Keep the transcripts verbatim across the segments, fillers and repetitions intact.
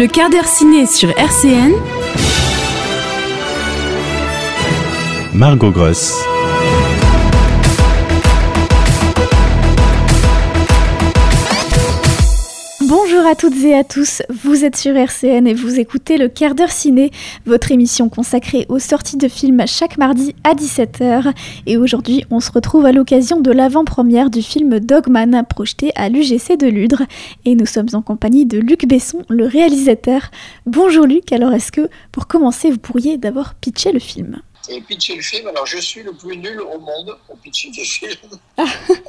Le quart d'heure ciné sur R C N. Margot Gross. Bonjour à toutes et à tous, vous êtes sur R C N et vous écoutez le quart d'heure ciné, votre émission consacrée aux sorties de films chaque mardi à dix-sept heures. Et aujourd'hui, on se retrouve à l'occasion de l'avant-première du film Dogman, projeté à l'U G C de Ludre. Et nous sommes en compagnie de Luc Besson, le réalisateur. Bonjour Luc, alors est-ce que, pour commencer, vous pourriez d'abord pitcher le film ? Et pitcher le film, alors je suis le plus nul au monde pour pitcher des films. euh,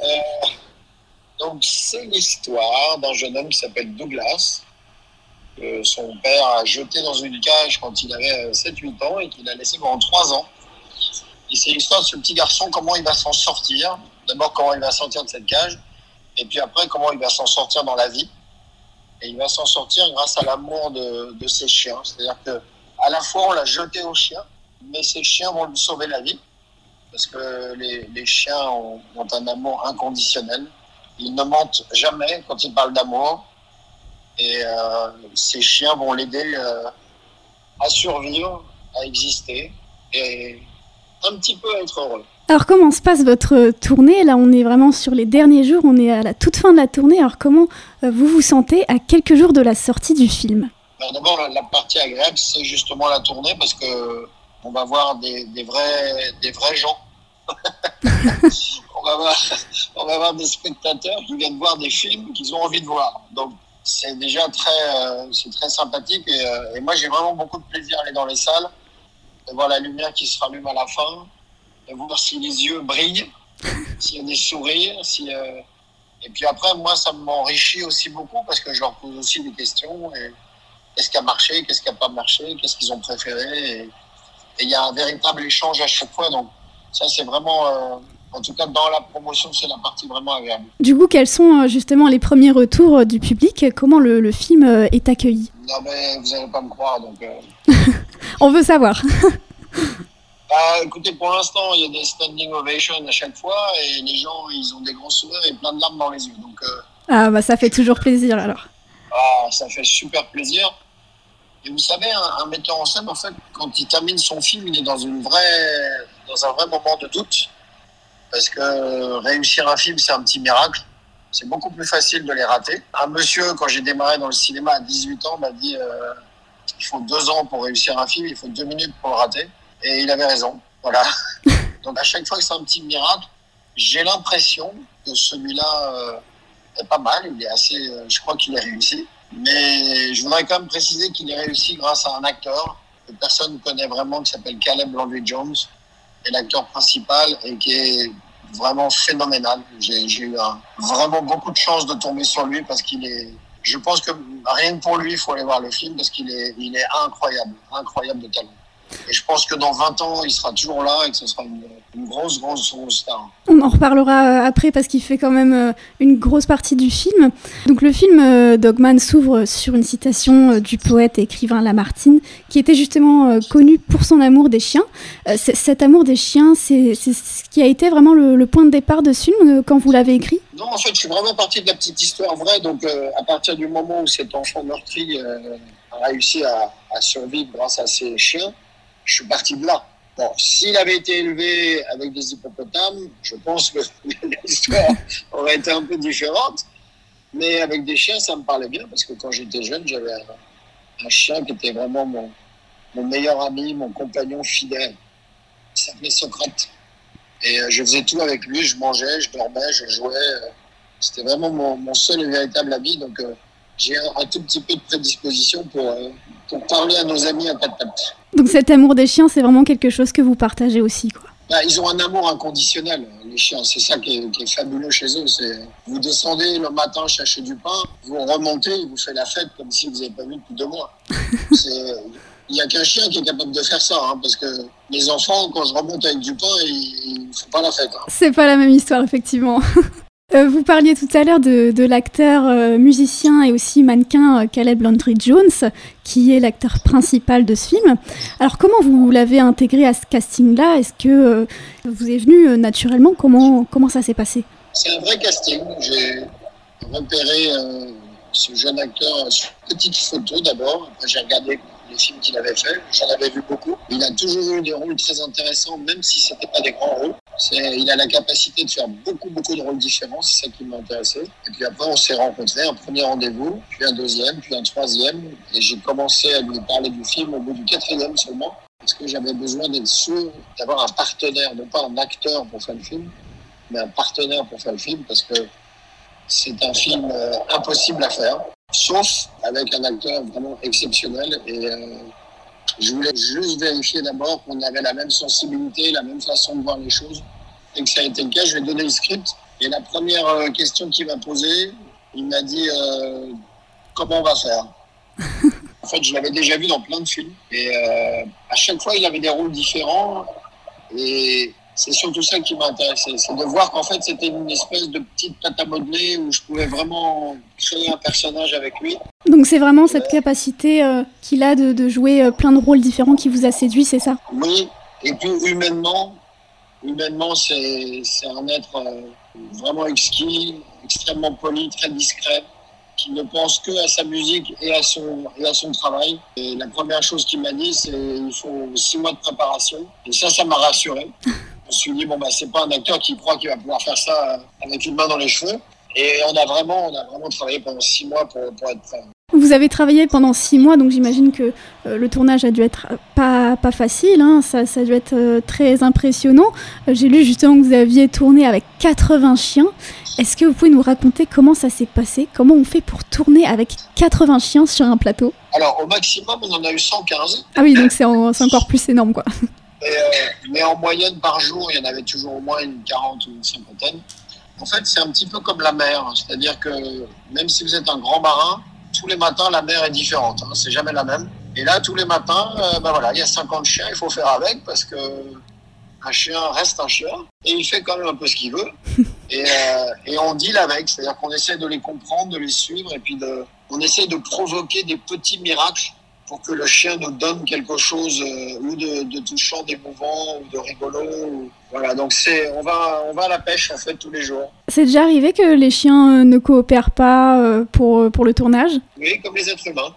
donc c'est l'histoire d'un jeune homme qui s'appelle Douglas, que son père a jeté dans une cage quand il avait sept huit ans et qu'il a laissé pendant trois ans. Et c'est l'histoire de ce petit garçon, comment il va s'en sortir. D'abord comment il va sortir de cette cage, et puis après comment il va s'en sortir dans la vie. Et il va s'en sortir grâce à l'amour de, de ses chiens. C'est-à-dire qu'à la fois on l'a jeté aux chiens, mais ces chiens vont lui sauver la vie, parce que les, les chiens ont, ont un amour inconditionnel. Ils ne mentent jamais quand ils parlent d'amour, et euh, ces chiens vont l'aider euh, à survivre, à exister, et un petit peu à être heureux. Alors comment se passe votre tournée ? Là on est vraiment sur les derniers jours, on est à la toute fin de la tournée, alors comment vous vous sentez à quelques jours de la sortie du film ? Alors d'abord la, la partie agréable, c'est justement la tournée, parce que on va voir des, des, vrais, des vrais gens. on, va voir, on va voir des spectateurs qui viennent voir des films qu'ils ont envie de voir. Donc c'est déjà très, euh, c'est très sympathique. Et, euh, et moi j'ai vraiment beaucoup de plaisir à aller dans les salles, de voir la lumière qui se rallume à la fin, de voir si les yeux brillent, s'il y a des sourires. Si, euh... Et puis après, moi ça m'enrichit aussi beaucoup, parce que je leur pose aussi des questions. Et qu'est-ce qui a marché, qu'est-ce qui n'a pas marché, qu'est-ce qu'ils ont préféré. Et... Et il y a un véritable échange à chaque fois, donc ça c'est vraiment, euh, en tout cas dans la promotion, c'est la partie vraiment agréable. Du coup, quels sont justement les premiers retours euh, du public ? Comment le, le film euh, est accueilli ? Non mais vous n'allez pas me croire, donc... Euh... On veut savoir. bah, écoutez, pour l'instant, il y a des standing ovations à chaque fois, et les gens, ils ont des grands sourires et plein de larmes dans les yeux, donc... Euh... Ah bah ça fait toujours plaisir alors. Ah, ça fait super plaisir. Et vous savez, un, un metteur en scène, en fait, quand il termine son film, il est dans, une vraie, dans un vrai moment de doute. Parce que réussir un film, c'est un petit miracle. C'est beaucoup plus facile de les rater. Un monsieur, quand j'ai démarré dans le cinéma à dix-huit ans, m'a dit euh, il faut deux ans pour réussir un film, il faut deux minutes pour le rater. Et il avait raison. Voilà. Donc à chaque fois que c'est un petit miracle, j'ai l'impression que celui-là euh, est pas mal. Il est assez, euh, je crois qu'il est réussi. Mais je voudrais quand même préciser qu'il est réussi grâce à un acteur que personne ne connaît vraiment, qui s'appelle Caleb Landry-Jones, qui est l'acteur principal et qui est vraiment phénoménal. J'ai, j'ai eu un, vraiment beaucoup de chance de tomber sur lui, parce qu'il est... Je pense que rien que pour lui, il faut aller voir le film, parce qu'il est, il est incroyable, incroyable de talent. Et je pense que dans vingt ans, il sera toujours là et que ce sera une, une grosse, grosse, grosse star. On en reparlera après, parce qu'il fait quand même une grosse partie du film. Donc le film Dogman s'ouvre sur une citation du poète et écrivain Lamartine, qui était justement connu pour son amour des chiens. C'est, cet amour des chiens, c'est, c'est ce qui a été vraiment le, le point de départ de ce film quand vous l'avez écrit ? Non, en fait, je suis vraiment parti de la petite histoire vraie. Donc euh, à partir du moment où cet enfant meurtri euh, a réussi à, à survivre grâce à ses chiens, je suis parti de là. Bon, s'il avait été élevé avec des hippopotames, je pense que l'histoire aurait été un peu différente. Mais avec des chiens, ça me parlait bien, parce que quand j'étais jeune, j'avais un, un chien qui était vraiment mon, mon meilleur ami, mon compagnon fidèle. Il s'appelait Socrate. Et euh, je faisais tout avec lui, je mangeais, je dormais, je jouais. Euh, c'était vraiment mon, mon seul et véritable ami. Donc euh, j'ai un, un tout petit peu de prédisposition pour, euh, pour parler à nos amis à quatre pattes. Donc cet amour des chiens, c'est vraiment quelque chose que vous partagez aussi, quoi. Bah, ils ont un amour inconditionnel, les chiens. C'est ça qui est, qui est fabuleux chez eux. C'est, vous descendez le matin chercher du pain, vous remontez, il vous fait la fête comme si vous n'avez pas vu depuis deux mois. C'est, il n'y a qu'un chien qui est capable de faire ça, hein, parce que les enfants, quand je remonte avec du pain, ils ne font pas la fête. Hein. C'est pas la même histoire, effectivement. Euh, vous parliez tout à l'heure de, de l'acteur, euh, musicien et aussi mannequin euh, Caleb Landry-Jones, qui est l'acteur principal de ce film. Alors comment vous l'avez intégré à ce casting-là ? Est-ce que euh, vous est venu euh, naturellement ? Comment, comment ça s'est passé ? C'est un vrai casting. J'ai repéré euh, ce jeune acteur sur une petite photo d'abord. Après, j'ai regardé les films qu'il avait fait. J'en avais vu beaucoup. Il a toujours eu des rôles très intéressants, même si ce n'était pas des grands rôles. C'est, il a la capacité de faire beaucoup, beaucoup de rôles différents. C'est ça qui m'a intéressé. Et puis après, on s'est rencontrés. Un premier rendez-vous, puis un deuxième, puis un troisième. Et j'ai commencé à lui parler du film au bout du quatrième seulement. Parce que j'avais besoin d'être sûr d'avoir un partenaire, non pas un acteur pour faire le film, mais un partenaire pour faire le film, parce que c'est un film euh, impossible à faire, sauf avec un acteur vraiment exceptionnel. Et euh, je voulais juste vérifier d'abord qu'on avait la même sensibilité, la même façon de voir les choses. Et que ça a été le cas, je lui ai donné le script. Et la première euh, question qu'il m'a posée, il m'a dit euh, « Comment on va faire ?» En fait, je l'avais déjà vu dans plein de films. Et euh, à chaque fois, il avait des rôles différents. Et c'est surtout ça qui m'a intéressé. C'est de voir qu'en fait, c'était une espèce de petite pâte à modeler où je pouvais vraiment créer un personnage avec lui. Donc c'est vraiment cette capacité euh, qu'il a de, de jouer euh, plein de rôles différents qui vous a séduit, c'est ça? Oui. Et puis humainement, humainement c'est, c'est un être euh, vraiment exquis, extrêmement poli, très discret, qui ne pense que à sa musique et à son, et à son travail. Et la première chose qu'il m'a dit, c'est qu'il faut six mois de préparation. Et ça, ça m'a rassuré. Je me suis dit, bon, bah, c'est pas un acteur qui croit qu'il va pouvoir faire ça avec une main dans les cheveux. Et on a vraiment, on a vraiment travaillé pendant six mois pour, pour être prêt. Vous avez travaillé pendant six mois, donc j'imagine que euh, le tournage a dû être pas, pas facile, hein, ça, ça a dû être euh, très impressionnant. Euh, j'ai lu justement que vous aviez tourné avec quatre-vingts chiens. Est-ce que vous pouvez nous raconter comment ça s'est passé? Comment on fait pour tourner avec quatre-vingts chiens sur un plateau? Alors, au maximum, on en a eu cent quinze. Ah oui, donc c'est, en, c'est encore plus énorme, quoi. Et, euh, mais en moyenne, par jour, il y en avait toujours au moins une quarante ou une cinquantaine. En fait, c'est un petit peu comme la mer. C'est-à-dire que même si vous êtes un grand marin, tous les matins, la mer est différente. Hein, c'est jamais la même. Et là, tous les matins, euh, ben voilà, il y a cinquante chiens, il faut faire avec parce que un chien reste un chien et il fait quand même un peu ce qu'il veut. Et, euh, et on deal avec, c'est-à-dire qu'on essaie de les comprendre, de les suivre et puis de, on essaie de provoquer des petits miracles pour que le chien nous donne quelque chose euh, ou de, de touchant, d'émouvant ou de rigolo. Ou, voilà, donc c'est, on va, on va à la pêche en fait tous les jours. C'est déjà arrivé que les chiens euh, ne coopèrent pas euh, pour, pour le tournage? Oui, comme les êtres humains.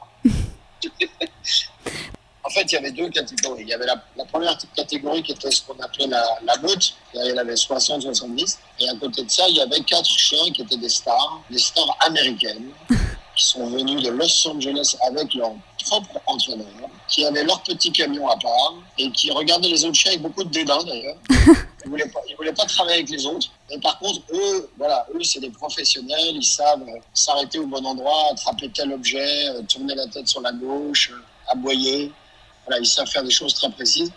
En fait, il y avait deux catégories. Il y avait la, la première catégorie qui était ce qu'on appelait la, la meute. Elle avait soixante à soixante-dix. Et à côté de ça, il y avait quatre chiens qui étaient des stars, des stars américaines, qui sont venus de Los Angeles avec leur propre entraîneur, qui avaient leur petit camion à part et qui regardaient les autres chiens avec beaucoup de dédain d'ailleurs. Ils ne voulaient pas, ils voulaient pas travailler avec les autres. Mais par contre, eux, voilà, eux, c'est des professionnels. Ils savent euh, s'arrêter au bon endroit, attraper tel objet, euh, tourner la tête sur la gauche, euh, aboyer. Voilà, ils savent faire des choses très précises.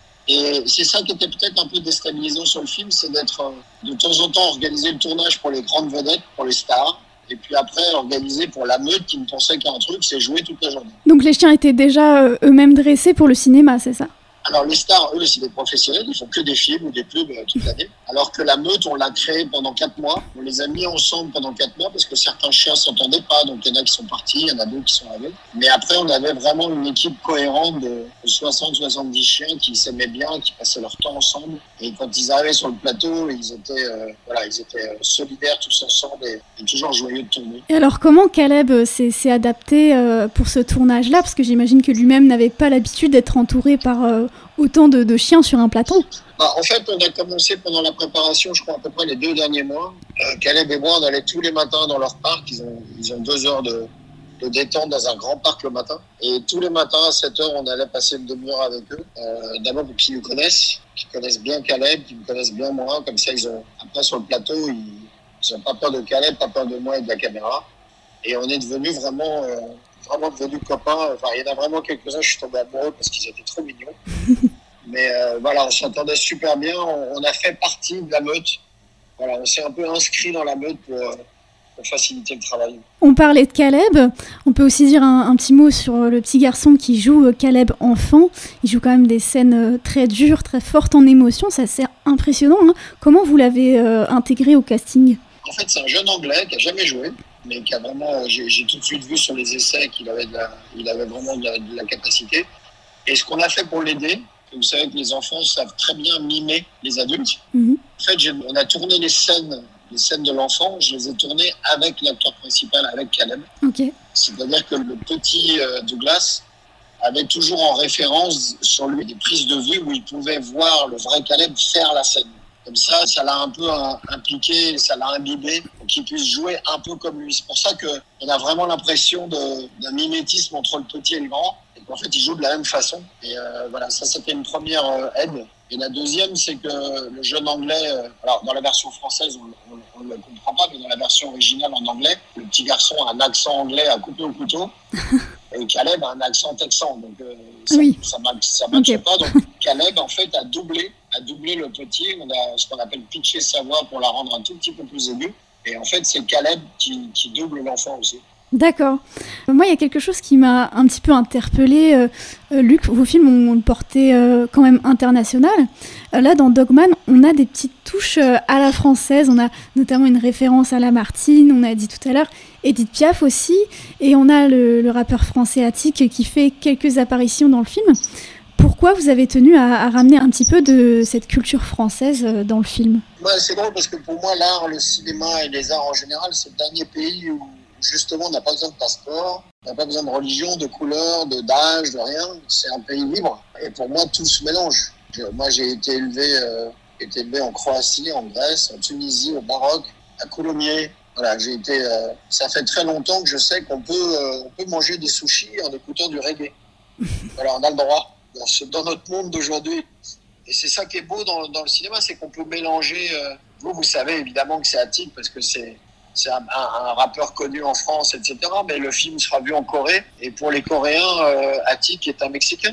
Et c'est ça qui était peut-être un peu déstabilisant sur le film, c'est d'être euh, de temps en temps organiser le tournage pour les grandes vedettes, pour les stars, et puis après organiser pour la meute qui ne pensait qu'à un truc, c'est jouer toute la journée. Donc les chiens étaient déjà euh, eux-mêmes dressés pour le cinéma, c'est ça? Alors les stars, eux, c'est des professionnels, ils font que des films ou des pubs euh, toute l'année. Alors que la meute, on l'a créée pendant quatre mois. On les a mis ensemble pendant quatre mois parce que certains chiens s'entendaient pas. Donc il y en a qui sont partis, il y en a d'autres qui sont arrivés. Mais après, on avait vraiment une équipe cohérente de soixante à soixante-dix chiens qui s'aimaient bien, qui passaient leur temps ensemble. Et quand ils arrivaient sur le plateau, ils étaient, euh, voilà, ils étaient euh, solidaires tous ensemble et, et toujours joyeux de tourner. Et alors comment Caleb s'est, s'est adapté euh, pour ce tournage-là? Parce que j'imagine que lui-même n'avait pas l'habitude d'être entouré par euh, autant de, de chiens sur un plateau. Bah, en fait, on a commencé pendant la préparation, je crois à peu près les deux derniers mois. Euh, Caleb et moi, on allait tous les matins dans leur parc. Ils ont, ils ont deux heures de, de détente dans un grand parc le matin. Et tous les matins, à sept heures, on allait passer une demi-heure avec eux. Euh, d'abord pour qu'ils nous connaissent, qu'ils connaissent bien Caleb, qu'ils me connaissent bien moi. Comme ça, ils ont, après, sur le plateau, ils n'ont pas peur de Caleb, pas peur de moi et de la caméra. Et on est devenus vraiment, euh, vraiment devenus copains. Enfin, il y en a vraiment quelques-uns, je suis tombé amoureux parce qu'ils étaient trop mignons. Mais euh, voilà, on s'entendait super bien. On, on a fait partie de la meute. Voilà, on s'est un peu inscrit dans la meute pour, euh, pour faciliter le travail. On parlait de Caleb. On peut aussi dire un, un petit mot sur le petit garçon qui joue Caleb enfant. Il joue quand même des scènes très dures, très fortes en émotion. C'est assez impressionnant, hein. Comment vous l'avez euh, intégré au casting? En fait, c'est un jeune Anglais qui n'a jamais joué, mais qui a vraiment, j'ai, j'ai tout de suite vu sur les essais qu'il avait, de la, il avait vraiment de la, de la capacité. Et ce qu'on a fait pour l'aider, vous savez que les enfants savent très bien mimer les adultes. Mmh. En fait, j'ai, on a tourné les scènes les scènes de l'enfant, je les ai tournées avec l'acteur principal, avec Caleb. Ok. C'est-à-dire que le petit euh, Douglas avait toujours en référence sur lui des prises de vue où il pouvait voir le vrai Caleb faire la scène. Comme ça, ça l'a un peu impliqué, ça l'a imbibé pour qu'il puisse jouer un peu comme lui. C'est pour ça qu'on a vraiment l'impression de, d'un mimétisme entre le petit et le grand. Et qu'en fait, il joue de la même façon. Et euh, voilà, ça, c'était une première euh, aide. Et la deuxième, c'est que le jeune anglais, euh, alors dans la version française, on ne le comprend pas, mais dans la version originale en anglais, le petit garçon a un accent anglais à couper au couteau. Et Caleb a un accent texan, donc euh, ça, oui. ça ne matche okay. pas. Donc Caleb, en fait, a doublé, a doublé le petit. On a ce qu'on appelle pitcher sa voix pour la rendre un tout petit peu plus aiguë. Et en fait, c'est Caleb qui, qui double l'enfant aussi. D'accord. Moi, il y a quelque chose qui m'a un petit peu interpellée. Euh, euh, Luc, vos films ont une portée euh, quand même internationale. Euh, là, dans Dogman, on a des petites touches euh, à la française. On a notamment une référence à Lamartine, on a dit tout à l'heure, Edith Piaf aussi. Et on a le, le rappeur français Attic qui fait quelques apparitions dans le film. Pourquoi vous avez tenu à, à ramener un petit peu de cette culture française euh, dans le film ? Ouais, c'est drôle parce que pour moi, l'art, le cinéma et les arts en général, c'est le dernier pays où justement, on n'a pas besoin de passeport, on n'a pas besoin de religion, de couleur, de, d'âge, de rien. C'est un pays libre. Et pour moi, tout se mélange. Moi, j'ai été élevé, euh, été élevé en Croatie, en Grèce, en Tunisie, au Maroc, à Coulommiers. Voilà, j'ai été. Euh, ça fait très longtemps que je sais qu'on peut, euh, on peut manger des sushis en écoutant du reggae. Voilà, on a le droit dans, ce, dans notre monde d'aujourd'hui. Et c'est ça qui est beau dans, dans le cinéma, c'est qu'on peut mélanger. Euh, vous, vous savez évidemment que c'est Attic parce que c'est. C'est un, un, un rappeur connu en France, et cetera. Mais le film sera vu en Corée. Et pour les Coréens, euh, Attic est un Mexicain.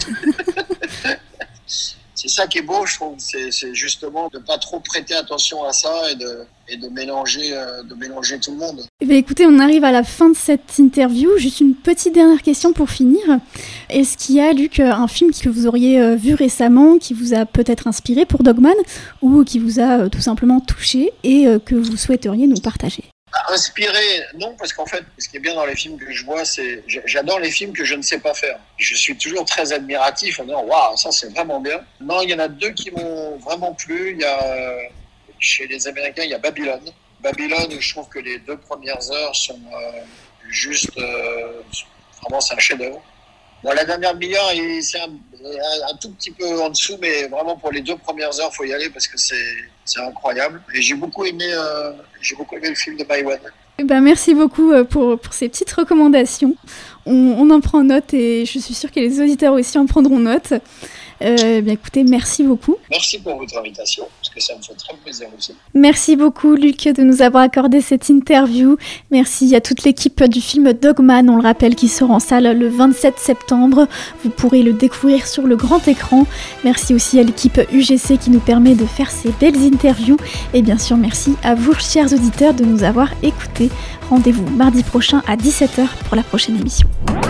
C'est ça qui est beau, je trouve. C'est, c'est justement de ne pas trop prêter attention à ça et de, et de, mélanger, euh, de mélanger tout le monde. Eh bien, écoutez, on arrive à la fin de cette interview. Juste une petite dernière question pour finir. Est-ce qu'il y a, Luc, un film que vous auriez vu récemment, qui vous a peut-être inspiré pour Dogman, ou qui vous a tout simplement touché et que vous souhaiteriez nous partager ? Inspiré, non, parce qu'en fait, ce qui est bien dans les films que je vois, c'est j'adore les films que je ne sais pas faire. Je suis toujours très admiratif en disant waouh, ça c'est vraiment bien. Non, il y en a deux qui m'ont vraiment plu. Il y a chez les Américains, il y a Babylone. Babylone, je trouve que les deux premières heures sont euh, juste euh, vraiment c'est un chef-d'œuvre. Bon, la dernière demi-heure, c'est un, un, un tout petit peu en dessous, mais vraiment pour les deux premières heures, il faut y aller parce que c'est, c'est incroyable. Et j'ai beaucoup aimé, euh, j'ai beaucoup aimé le film de Maïwenn. Eh ben, merci beaucoup pour, pour ces petites recommandations. On, on en prend note et je suis sûre que les auditeurs aussi en prendront note. Euh, bien écoutez, merci beaucoup. Merci pour votre invitation, parce que ça me fait très plaisir aussi. Merci beaucoup Luc de nous avoir accordé cette interview. Merci à toute l'équipe du film Dogman, on le rappelle, qui sort en salle le vingt-sept septembre. Vous pourrez le découvrir sur le grand écran. Merci aussi à l'équipe U G C qui nous permet de faire ces belles interviews. Et bien sûr, merci à vous, chers auditeurs, de nous avoir écoutés. Rendez-vous mardi prochain à dix-sept heures pour la prochaine émission.